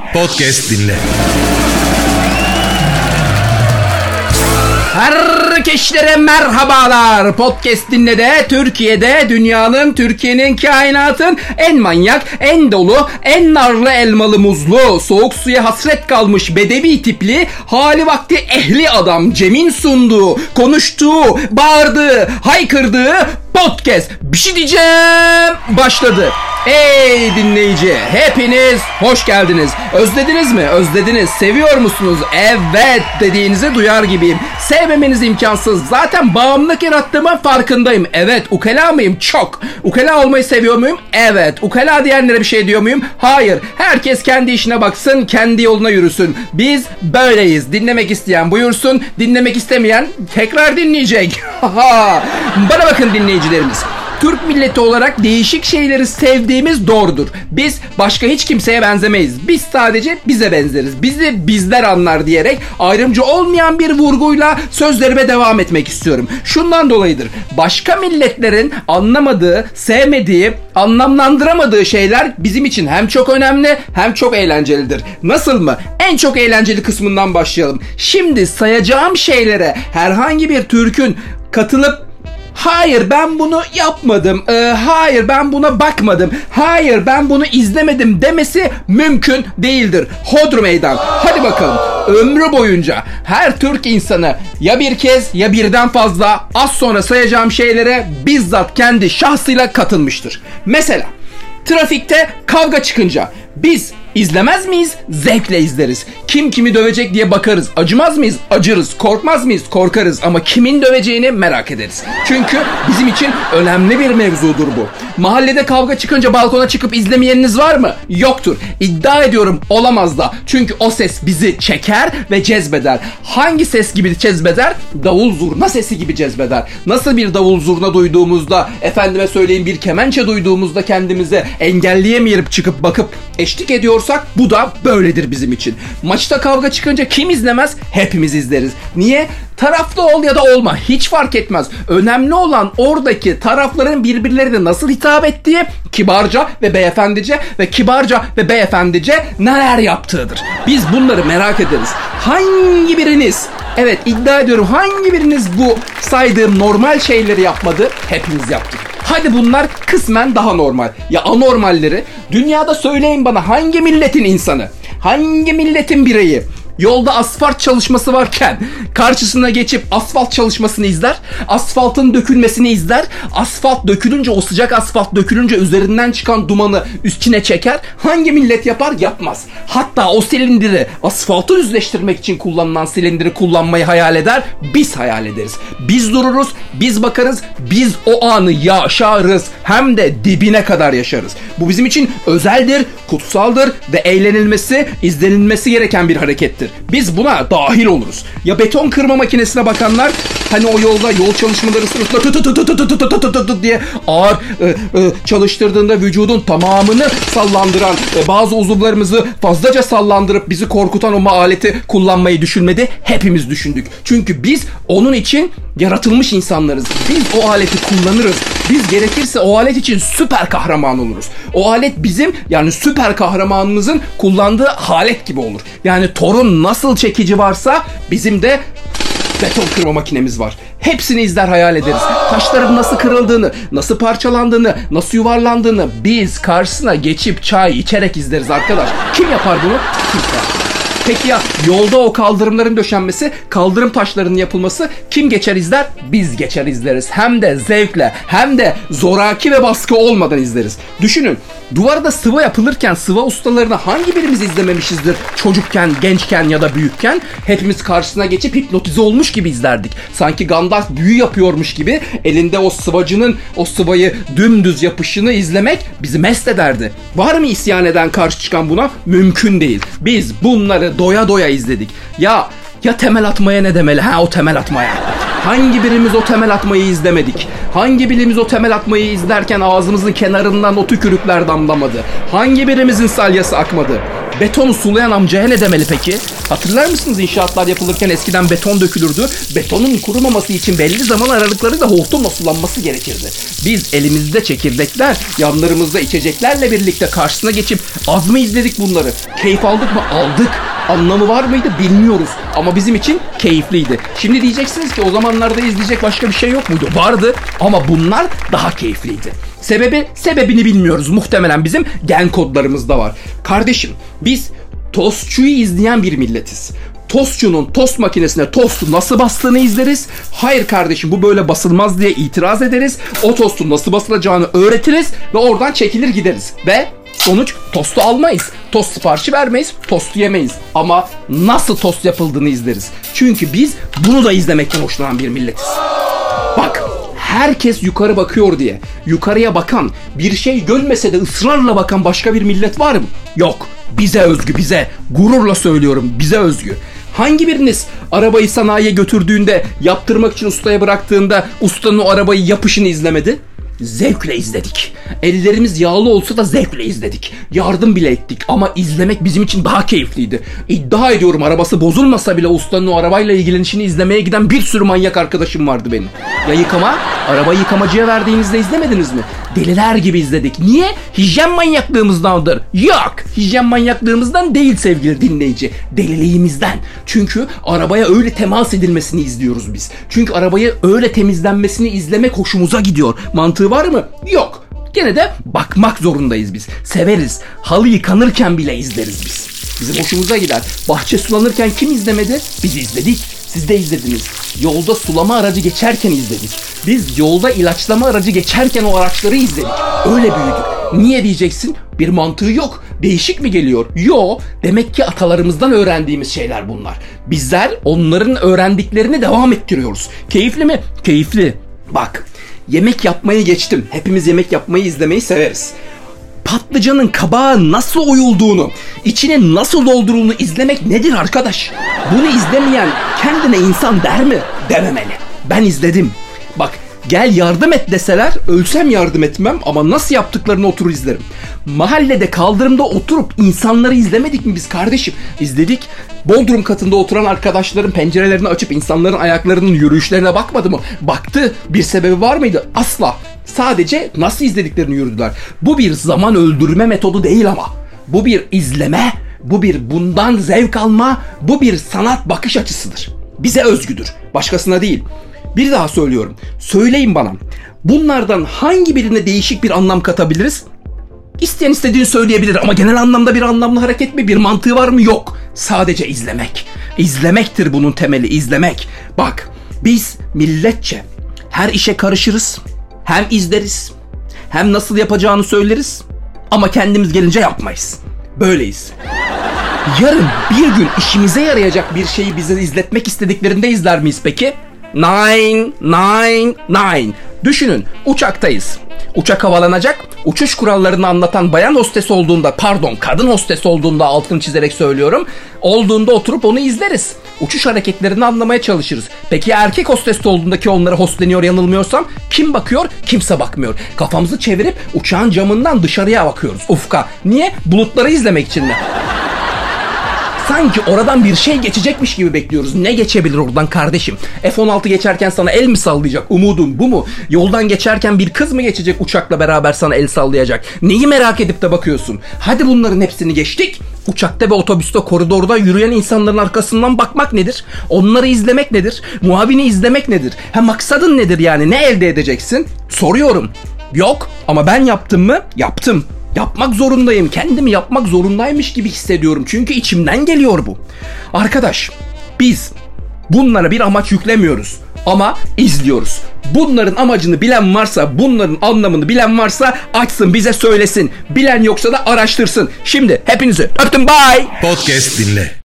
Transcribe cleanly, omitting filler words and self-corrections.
Podcast dinle. Herkeşlere merhabalar. Podcast dinle de Türkiye'de, dünyanın, Türkiye'nin, kainatın en manyak, en dolu, en narlı, elmalı, muzlu, soğuk suya hasret kalmış bedevi tipli, hali vakti ehli adam Cem'in sunduğu, konuştuğu, bağırdığı, haykırdığı podcast Bir şey diyeceğim başladı. Ey dinleyici, hepiniz hoş geldiniz. Özlediniz mi? Özlediniz. Seviyor musunuz? Evet dediğinizi duyar gibiyim. Sevmemeniz imkansız. Zaten bağımlılık yarattığımın farkındayım. Evet, ukala mıyım? Çok. Ukala olmayı seviyor muyum? Evet. Ukala diyenlere bir şey diyor muyum? Hayır. Herkes kendi işine baksın, kendi yoluna yürüsün. Biz böyleyiz. Dinlemek isteyen buyursun, dinlemek istemeyen tekrar dinleyecek. Bana bakın dinleyicilerimiz. Türk milleti olarak değişik şeyleri sevdiğimiz doğrudur. Biz başka hiç kimseye benzemeyiz. Biz sadece bize benzeriz. Bizi bizler anlar diyerek ayrımcı olmayan bir vurguyla sözlerime devam etmek istiyorum. Şundan dolayıdır. Başka milletlerin anlamadığı, sevmediği, anlamlandıramadığı şeyler bizim için hem çok önemli hem çok eğlencelidir. Nasıl mı? En çok eğlenceli kısmından başlayalım. Şimdi sayacağım şeylere herhangi bir Türk'ün katılıp hayır ben bunu yapmadım, hayır ben buna bakmadım, hayır ben bunu izlemedim demesi mümkün değildir. Hodri meydan. Hadi bakalım. Ömrü boyunca her Türk insanı ya bir kez ya birden fazla az sonra sayacağım şeylere bizzat kendi şahsıyla katılmıştır. Mesela trafikte kavga çıkınca biz İzlemez miyiz? Zevkle izleriz. Kim kimi dövecek diye bakarız. Acımaz mıyız? Acırız. Korkmaz mıyız? Korkarız. Ama kimin döveceğini merak ederiz. Çünkü bizim için önemli bir mevzudur bu. Mahallede kavga çıkınca balkona çıkıp izlemeyeniniz var mı? Yoktur. İddia ediyorum olamaz da. Çünkü o ses bizi çeker ve cezbeder. Hangi ses gibi cezbeder? Davul zurna sesi gibi cezbeder. Nasıl bir davul zurna duyduğumuzda, efendime söyleyeyim bir kemençe duyduğumuzda kendimize engelleyemeyip çıkıp bakıp eşlik ediyor, bu da böyledir bizim için. Maçta kavga çıkınca kim izlemez? Hepimiz izleriz. Niye? Taraflı ol ya da olma. Hiç fark etmez. Önemli olan oradaki tarafların birbirlerine nasıl hitap ettiği, kibarca ve beyefendice ve kibarca ve beyefendice neler yaptığıdır. Biz bunları merak ederiz. Hangi biriniz, evet iddia ediyorum, hangi biriniz bu saydığım normal şeyleri yapmadı? Hepimiz yaptık. Hadi bunlar kısmen daha normal. Ya anormalleri dünyada söyleyin bana, hangi milletin insanı, hangi milletin bireyi yolda asfalt çalışması varken karşısına geçip asfalt çalışmasını izler, asfaltın dökülmesini izler, asfalt dökülünce, o sıcak asfalt dökülünce üzerinden çıkan dumanı üstüne çeker? Hangi millet yapar? Yapmaz. Hatta o silindiri, asfaltı düzleştirmek için kullanılan silindiri kullanmayı hayal eder, biz hayal ederiz. Biz dururuz, biz bakarız, biz o anı yaşarız, hem de dibine kadar yaşarız. Bu bizim için özeldir, kutsaldır ve eğlenilmesi, izlenilmesi gereken bir harekettir. Biz buna dahil oluruz. Ya beton kırma makinesine bakanlar, hani o yolda yol çalışmaları sırasında diye ağır çalıştırdığında vücudun tamamını sallandıran, bazı uzuvlarımızı fazlaca sallandırıp bizi korkutan o aleti kullanmayı düşünmedi. Hepimiz düşündük. Çünkü biz onun için yaratılmış insanlarız. Biz o aleti kullanırız. Biz gerekirse o alet için süper kahraman oluruz. O alet bizim, yani süper kahramanımızın kullandığı alet gibi olur. Yani Thor'un nasıl çekici varsa bizim de beton kırma makinemiz var. Hepsini izler, hayal ederiz. Taşların nasıl kırıldığını, nasıl parçalandığını, nasıl yuvarlandığını biz karşısına geçip çay içerek izleriz arkadaş. Kim yapar bunu? Kimse. Peki ya yolda o kaldırımların döşenmesi, kaldırım taşlarının yapılması kim geçer izler? Biz geçer izleriz. Hem de zevkle, hem de zoraki ve baskı olmadan izleriz. Düşünün, duvarda sıva yapılırken sıva ustalarını hangi birimiz izlememişizdir çocukken, gençken ya da büyükken? Hepimiz karşısına geçip hipnotize olmuş gibi izlerdik. Sanki Gandalf büyü yapıyormuş gibi elinde o sıvacının o sıvayı dümdüz yapışını izlemek bizi mest ederdi. Var mı isyan eden, karşı çıkan buna? Mümkün değil. Biz bunları doya doya izledik. Ya temel atmaya ne demeli? O temel atmaya. Hangi birimiz o temel atmayı izlemedik? Hangi birimiz o temel atmayı izlerken ağzımızın kenarından o tükürükler damlamadı? Hangi birimizin salyası akmadı? Betonu sulayan amcaya ne demeli peki? Hatırlar mısınız inşaatlar yapılırken eskiden beton dökülürdü. Betonun kurumaması için belli zaman aralıklarıyla hortumla sulanması gerekirdi. Biz elimizde çekirdekler, yanlarımızda içeceklerle birlikte karşısına geçip az mı izledik bunları? Keyif aldık mı? Aldık. Anlamı var mıydı? Bilmiyoruz. Ama bizim için keyifliydi. Şimdi diyeceksiniz ki o zamanlarda izleyecek başka bir şey yok muydu? Vardı ama bunlar daha keyifliydi. Sebebini bilmiyoruz. Muhtemelen bizim gen kodlarımızda var. Kardeşim, biz tostçuyu izleyen bir milletiz. Tostçunun tost makinesine tostu nasıl bastığını izleriz. Hayır kardeşim, bu böyle basılmaz diye itiraz ederiz. O tostun nasıl basılacağını öğretiriz ve oradan çekilir gideriz. Ve sonuç, tostu almayız. Tost siparişi vermeyiz. Tostu yemeyiz. Ama nasıl tost yapıldığını izleriz. Çünkü biz bunu da izlemekten hoşlanan bir milletiz. Bak, herkes yukarı bakıyor diye yukarıya bakan, bir şey görmese de ısrarla bakan başka bir millet var mı? Yok. Bize özgü, bize. Gururla söylüyorum, bize özgü. Hangi biriniz arabayı sanayiye götürdüğünde, yaptırmak için ustaya bıraktığında ustanın o arabayı yapışını izlemedi? Zevkle izledik. Ellerimiz yağlı olsa da zevkle izledik. Yardım bile ettik ama izlemek bizim için daha keyifliydi. İddia ediyorum, arabası bozulmasa bile ustanın o arabayla ilgilenişini izlemeye giden bir sürü manyak arkadaşım vardı benim. Ya yıkama? Arabayı yıkamacıya verdiğinizde izlemediniz mi? Deliler gibi izledik. Niye? Hijyen manyaklığımızdandır. Yok! Hijyen manyaklığımızdan değil sevgili dinleyici. Deliliğimizden. Çünkü arabaya öyle temas edilmesini izliyoruz biz. Çünkü arabayı öyle temizlenmesini izlemek hoşumuza gidiyor. Mantığı var mı? Yok. Gene de bakmak zorundayız biz. Severiz. Halı yıkanırken bile izleriz biz. Bizim hoşumuza gider. Bahçe sulanırken kim izlemedi? Biz izledik. Siz de izlediniz. Yolda sulama aracı geçerken izledik. Biz yolda ilaçlama aracı geçerken o araçları izledik. Öyle büyüdük. Niye diyeceksin? Bir mantığı yok. Değişik mi geliyor? Yo. Demek ki atalarımızdan öğrendiğimiz şeyler bunlar. Bizler onların öğrendiklerini devam ettiriyoruz. Keyifli mi? Keyifli. Bak, yemek yapmayı geçtim. Hepimiz yemek yapmayı izlemeyi severiz. Patlıcanın kabağı nasıl oyulduğunu, içine nasıl doldurulduğunu izlemek nedir arkadaş? Bunu izlemeyen kendine insan der mi? Dememeli. Ben izledim. Bak, gel yardım et deseler ölsem yardım etmem ama nasıl yaptıklarını oturur izlerim. Mahallede kaldırımda oturup insanları izlemedik mi biz kardeşim? İzledik. Bodrum katında oturan arkadaşların pencerelerini açıp insanların ayaklarının yürüyüşlerine bakmadı mı? Baktı. Bir sebebi var mıydı? Asla. Sadece nasıl izlediklerini yürüdüler. Bu bir zaman öldürme metodu değil ama. Bu bir izleme, bu bir bundan zevk alma, bu bir sanat bakış açısıdır. Bize özgüdür. Başkasına değil. Bir daha söylüyorum. Söyleyin bana. Bunlardan hangi birine değişik bir anlam katabiliriz? İsteyen istediğini söyleyebilir ama genel anlamda bir anlamlı hareket mi, bir mantığı var mı? Yok. Sadece izlemek. İzlemektir bunun temeli, izlemek. Bak, biz milletçe her işe karışırız. Hem izleriz, hem nasıl yapacağını söyleriz ama kendimiz gelince yapmayız. Böyleyiz. Yarın bir gün işimize yarayacak bir şeyi bize izletmek istediklerinde izler miyiz peki? Nine. Düşünün, uçaktayız. Uçak havalanacak, uçuş kurallarını anlatan bayan hostes olduğunda, kadın hostes olduğunda, altını çizerek söylüyorum, olduğunda oturup onu izleriz. Uçuş hareketlerini anlamaya çalışırız. Peki erkek hostes olduğunda ki onlara hostleniyor yanılmıyorsam, kim bakıyor? Kimse bakmıyor. Kafamızı çevirip uçağın camından dışarıya bakıyoruz, ufka. Niye? Bulutları izlemek için mi? Sanki oradan bir şey geçecekmiş gibi bekliyoruz. Ne geçebilir oradan kardeşim? F-16 geçerken sana el mi sallayacak? Umudun bu mu? Yoldan geçerken bir kız mı geçecek uçakla beraber sana el sallayacak? Neyi merak edip de bakıyorsun? Hadi bunların hepsini geçtik. Uçakta ve otobüste, koridorda yürüyen insanların arkasından bakmak nedir? Onları izlemek nedir? Muavini izlemek nedir? Maksadın nedir yani? Ne elde edeceksin? Soruyorum. Yok ama ben yaptım mı? Yaptım. Yapmak zorundayım. Kendimi yapmak zorundaymış gibi hissediyorum. Çünkü içimden geliyor bu. Arkadaş, biz bunlara bir amaç yüklemiyoruz. Ama izliyoruz. Bunların amacını bilen varsa, bunların anlamını bilen varsa açsın bize söylesin. Bilen yoksa da araştırsın. Şimdi hepinizi öptüm, bye. Podcast dinle.